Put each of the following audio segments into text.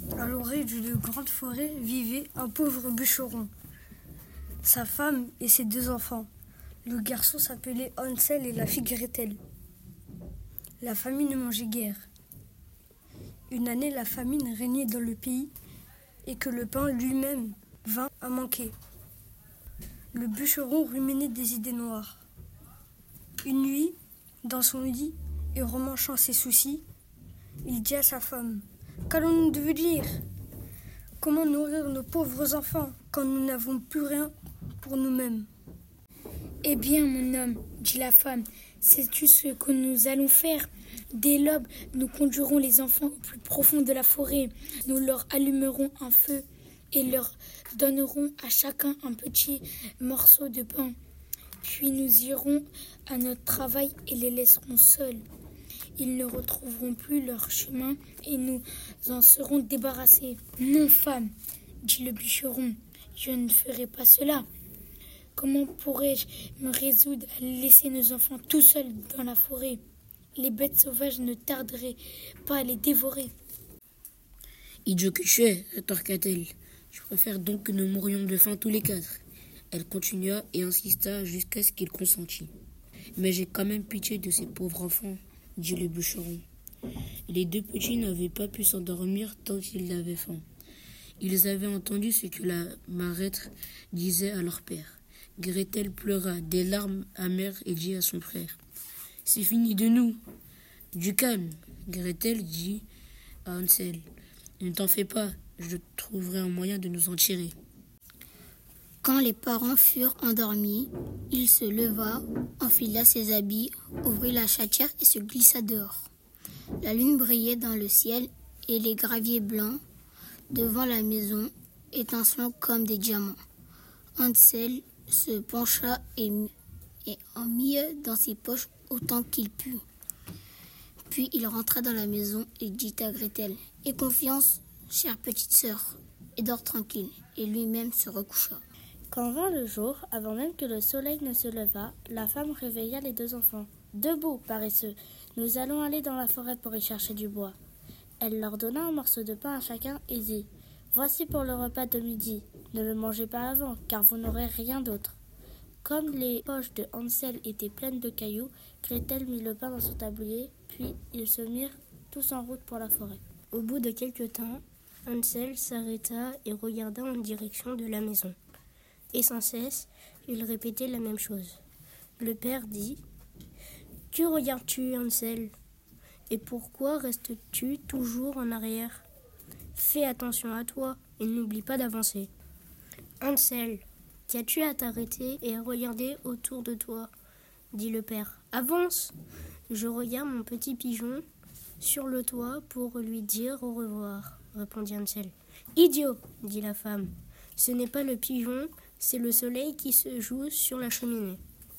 À l'orée d'une grande forêt vivait un pauvre bûcheron, sa femme et ses 2 enfants. Le garçon s'appelait Hansel et la fille Gretel. La famille ne mangeait guère. Une année, la famine régnait dans le pays et que le pain lui-même vint à manquer. Le bûcheron ruminait des idées noires. Une nuit, dans son lit et remanchant ses soucis, il dit à sa femme : « Qu'allons-nous devenir ? Comment nourrir nos pauvres enfants quand nous n'avons plus rien pour nous-mêmes ?» Eh bien, mon homme, dit la femme, sais-tu ce que nous allons faire ? Dès l'aube, nous conduirons les enfants au plus profond de la forêt. Nous leur allumerons un feu et leur donnerons à chacun un petit morceau de pain. Puis nous irons à notre travail et les laisserons seuls. Ils ne retrouveront plus leur chemin et nous en serons débarrassés. Non, femme, dit le bûcheron, je ne ferai pas cela. Comment pourrais-je me résoudre à laisser nos enfants tout seuls dans la forêt ? Les bêtes sauvages ne tarderaient pas à les dévorer. Idiot que tu es, rétorqua-t-elle. Je préfère donc que nous mourions de faim tous les 4. Elle continua et insista jusqu'à ce qu'il consentît. Mais j'ai quand même pitié de ces pauvres enfants, dit le bûcheron. Les 2 petits n'avaient pas pu s'endormir tant qu'ils avaient faim. Ils avaient entendu ce que la marâtre disait à leur père. Gretel pleura des larmes amères et dit à son frère : « C'est fini de nous. » « Du calme, Gretel dit à Hansel. « Ne t'en fais pas, je trouverai un moyen de nous en tirer. » Quand les parents furent endormis, il se leva, enfila ses habits, ouvrit la chatière et se glissa dehors. La lune brillait dans le ciel et les graviers blancs devant la maison étincelant comme des diamants. Hansel se pencha et en mit dans ses poches autant qu'il put. Puis il rentra dans la maison et dit à Gretel : « Aie confiance, chère petite sœur, et dors tranquille. » Et lui-même se recoucha. Quand vint le jour, avant même que le soleil ne se levât, la femme réveilla les 2 enfants. « Debout, paresseux, nous allons aller dans la forêt pour y chercher du bois. » Elle leur donna un morceau de pain à chacun et dit : « Voici pour le repas de midi. Ne le mangez pas avant, car vous n'aurez rien d'autre. » Comme les poches de Hansel étaient pleines de cailloux, Gretel mit le pain dans son tablier, puis ils se mirent tous en route pour la forêt. Au bout de quelque temps, Hansel s'arrêta et regarda en direction de la maison. Et sans cesse, il répétait la même chose. Le père dit : « Que regardes-tu, Hansel ? Et pourquoi restes-tu toujours en arrière ? Fais attention à toi et n'oublie pas d'avancer. » « Hansel, qu'as-tu à t'arrêter et à regarder autour de toi ? » dit le père. « Avance ! Je regarde mon petit pigeon sur le toit pour lui dire au revoir, » répondit Hansel. « Idiot ! » dit la femme. « Ce n'est pas le pigeon, c'est le soleil qui se joue sur la cheminée. »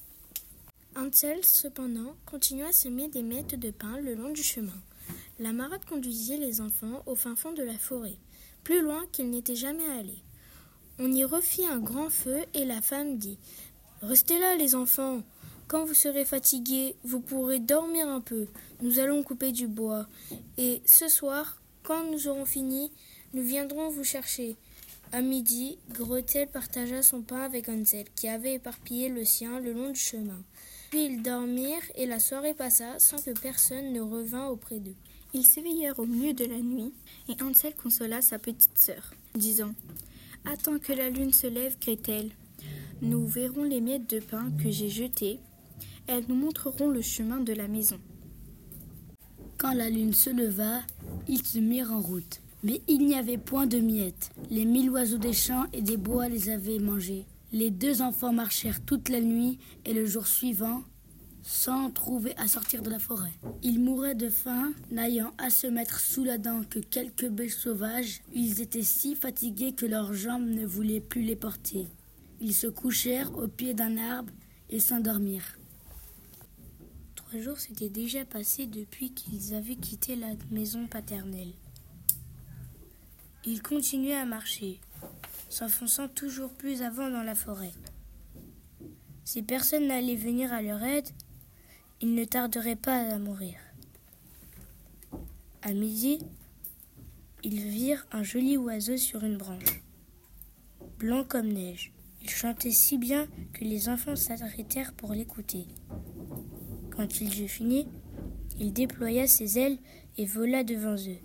Hansel, cependant, continua à semer des miettes de pain le long du chemin. La marâtre conduisait les enfants au fin fond de la forêt, plus loin qu'ils n'étaient jamais allés. On y refit un grand feu et la femme dit : « Restez là, les enfants. Quand vous serez fatigués, vous pourrez dormir un peu. Nous allons couper du bois. Et ce soir, quand nous aurons fini, nous viendrons vous chercher. » À midi, Gretel partagea son pain avec Hansel, qui avait éparpillé le sien le long du chemin. Puis ils dormirent et la soirée passa sans que personne ne revint auprès d'eux. Ils s'éveillèrent au milieu de la nuit et Hansel consola sa petite sœur, disant : « Attends que la lune se lève, Gretel. Nous verrons les miettes de pain que j'ai jetées. Elles nous montreront le chemin de la maison. » Quand la lune se leva, ils se mirent en route. Mais il n'y avait point de miettes. Les 1000 oiseaux des champs et des bois les avaient mangés. Les 2 enfants marchèrent toute la nuit et le jour suivant, sans trouver à sortir de la forêt. Ils mouraient de faim, n'ayant à se mettre sous la dent que quelques bêches sauvages. Ils étaient si fatigués que leurs jambes ne voulaient plus les porter. Ils se couchèrent au pied d'un arbre et s'endormirent. 3 jours s'étaient déjà passés depuis qu'ils avaient quitté la maison paternelle. Ils continuaient à marcher, s'enfonçant toujours plus avant dans la forêt. Si personne n'allait venir à leur aide, ils ne tarderaient pas à mourir. À midi, ils virent un joli oiseau sur une branche, blanc comme neige. Il chantait si bien que les enfants s'arrêtèrent pour l'écouter. Quand il eut fini, il déploya ses ailes et vola devant eux.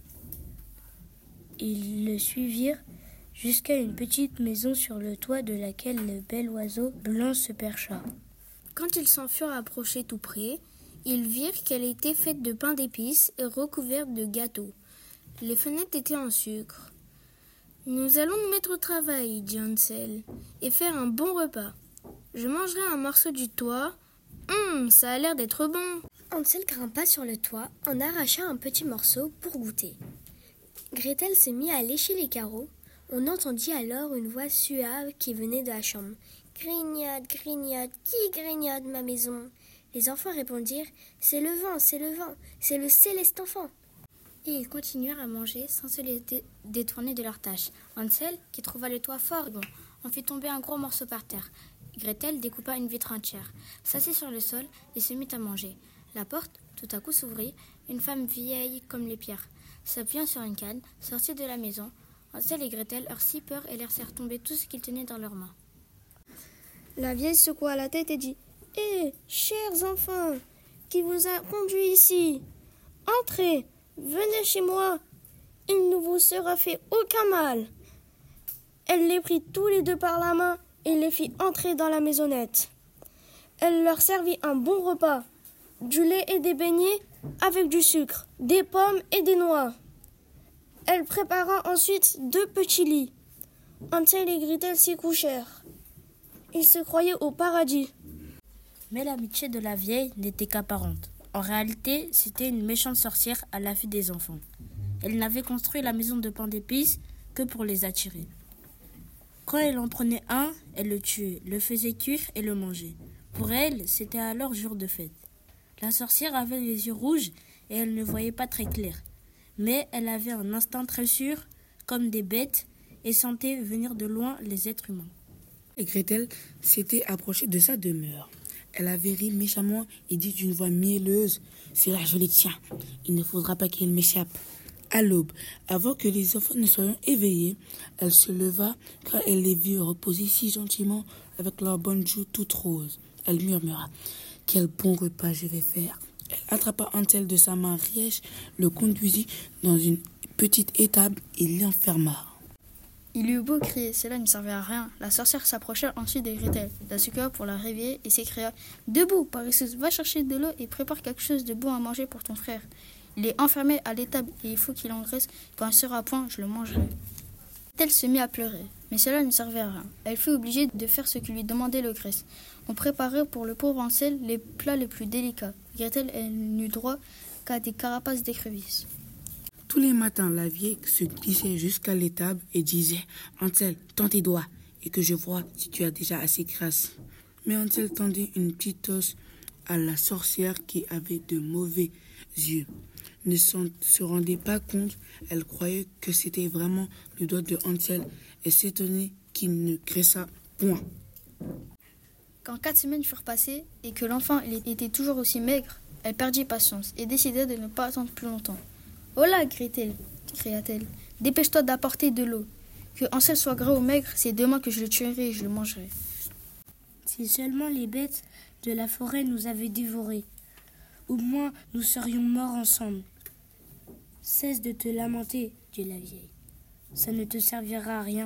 Ils le suivirent jusqu'à une petite maison sur le toit de laquelle le bel oiseau blanc se percha. Quand ils s'en furent approchés tout près, ils virent qu'elle était faite de pain d'épices et recouverte de gâteaux. Les fenêtres étaient en sucre. « Nous allons nous mettre au travail, dit Hansel, et faire un bon repas. Je mangerai un morceau du toit. Ça a l'air d'être bon. » Hansel grimpa sur le toit, en arracha un petit morceau pour goûter. Gretel se mit à lécher les carreaux. On entendit alors une voix suave qui venait de la chambre. « Grignote, grignote, qui grignote ma maison ?» Les enfants répondirent « C'est le vent, c'est le vent, c'est le céleste enfant !» Et ils continuèrent à manger sans se détourner de leur tâche. Hansel, qui trouva le toit fort bon, en fit tomber un gros morceau par terre. Gretel découpa une vitre entière, s'assit sur le sol et se mit à manger. La porte, tout à coup, s'ouvrit. Une femme vieille comme les pierres, s'appuyant sur une canne, sortit de la maison. Hansel et Gretel eurent si peur et laissèrent tomber tout ce qu'ils tenaient dans leurs mains. La vieille secoua la tête et dit « Hé, chers enfants, qui vous a conduit ici? Entrez, venez chez moi, il ne vous sera fait aucun mal. » Elle les prit tous les deux par la main et les fit entrer dans la maisonnette. Elle leur servit un bon repas, du lait et des beignets avec du sucre, des pommes et des noix. Elle prépara ensuite 2 petits lits. Hansel et Gretel s'y couchèrent. Ils se croyaient au paradis. Mais l'amitié de la vieille n'était qu'apparente. En réalité, c'était une méchante sorcière à l'affût des enfants. Elle n'avait construit la maison de pain d'épices que pour les attirer. Quand elle en prenait un, elle le tuait, le faisait cuire et le mangeait. Pour elle, c'était alors jour de fête. La sorcière avait les yeux rouges et elle ne voyait pas très clair. Mais elle avait un instinct très sûr, comme des bêtes, et sentait venir de loin les êtres humains. Et Gretel s'était approchée de sa demeure. Elle avait ri méchamment et dit d'une voix mielleuse « C'est là, je les tiens. Il ne faudra pas qu'il m'échappe. » À l'aube, avant que les enfants ne soient éveillés, elle se leva car elle les vit reposer si gentiment avec leurs bonnes joues toutes roses. Elle murmura « Quel bon repas je vais faire !» Elle attrapa Hansel de sa main riche, le conduisit dans une petite étable et l'enferma. Il eut beau crier, cela ne servait à rien. La sorcière s'approcha ensuite de Gretel, la secoua pour la réveiller et s'écria « Debout, paresseuse, va chercher de l'eau et prépare quelque chose de bon à manger pour ton frère. Il est enfermé à l'étable et il faut qu'il engraisse. Quand il sera à point, je le mangerai. » Gretel se mit à pleurer, mais cela ne servait à rien. Elle fut obligée de faire ce que lui demandait le Grèce. On préparait pour le pauvre Hansel les plats les plus délicats. Gretel, elle n'eut droit qu'à des carapaces d'écrevisses. Tous les matins, la vieille se glissait jusqu'à l'étable et disait « Hansel, tends tes doigts et que je vois si tu as déjà assez grasse. » Mais Hansel tendait une petite os à la sorcière qui avait de mauvais yeux. Ne se rendait pas compte, elle croyait que c'était vraiment le doigt de Hansel et s'étonnait qu'il ne graissât point. Quand 4 semaines furent passées et que l'enfant était toujours aussi maigre, elle perdit patience et décida de ne pas attendre plus longtemps. « Hola, Gretel !» cria-t-elle. « Dépêche-toi d'apporter de l'eau. Que Hansel soit gras ou maigre, c'est demain que je le tuerai et je le mangerai. » Si seulement les bêtes de la forêt nous avaient dévorés, au moins nous serions morts ensemble. Cesse de te lamenter, dit la vieille. Ça ne te servira à rien.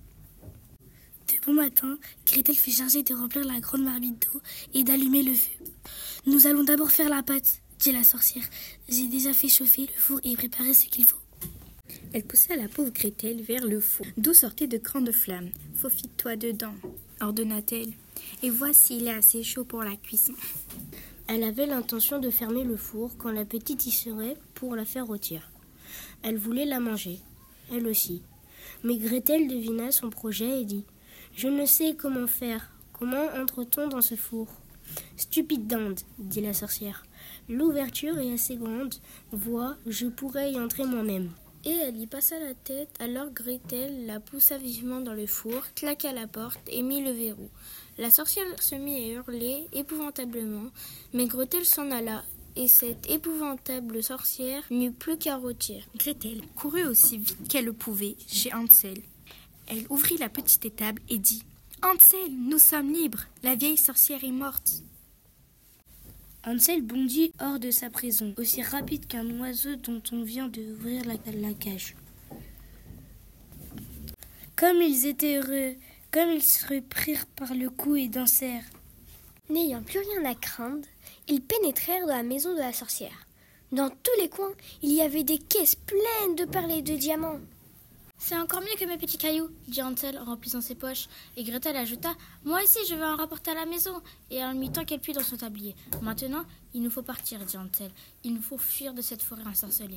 De bon matin, Gretel fut chargée de remplir la grande marmite d'eau et d'allumer le feu. « Nous allons d'abord faire la pâte, » dit la sorcière. « J'ai déjà fait chauffer le four et préparé ce qu'il faut. » Elle poussa la pauvre Gretel vers le four, d'où sortaient de grandes flammes. « Faufile-toi dedans, » ordonna-t-elle, « et vois s'il est assez chaud pour la cuisson. » Elle avait l'intention de fermer le four quand la petite y serait pour la faire rôtir. Elle voulait la manger, elle aussi. Mais Gretel devina son projet et dit « Je ne sais comment faire. Comment entre-t-on dans ce four ?»« Stupide dinde, dit la sorcière. L'ouverture est assez grande. Vois, je pourrais y entrer moi-même. » Et elle y passa la tête. Alors Gretel la poussa vivement dans le four, claqua la porte et mit le verrou. La sorcière se mit à hurler épouvantablement, mais Gretel s'en alla et cette épouvantable sorcière n'eut plus qu'à rôtir. Gretel courut aussi vite qu'elle le pouvait chez Hansel. Elle ouvrit la petite étable et dit « Hansel, nous sommes libres, la vieille sorcière est morte. » Hansel bondit hors de sa prison, aussi rapide qu'un oiseau dont on vient d'ouvrir la cage. Comme ils étaient heureux, comme ils se prirent par le cou et dansèrent. N'ayant plus rien à craindre, ils pénétrèrent dans la maison de la sorcière. Dans tous les coins, il y avait des caisses pleines de perles et de diamants. « C'est encore mieux que mes petits cailloux, dit Hansel en remplissant ses poches. Et Gretel ajouta « Moi aussi, je vais en rapporter à la maison. » Et elle mit tant qu'elle put dans son tablier. « Maintenant, il nous faut partir, dit Hansel. Il nous faut fuir de cette forêt ensorcelée. »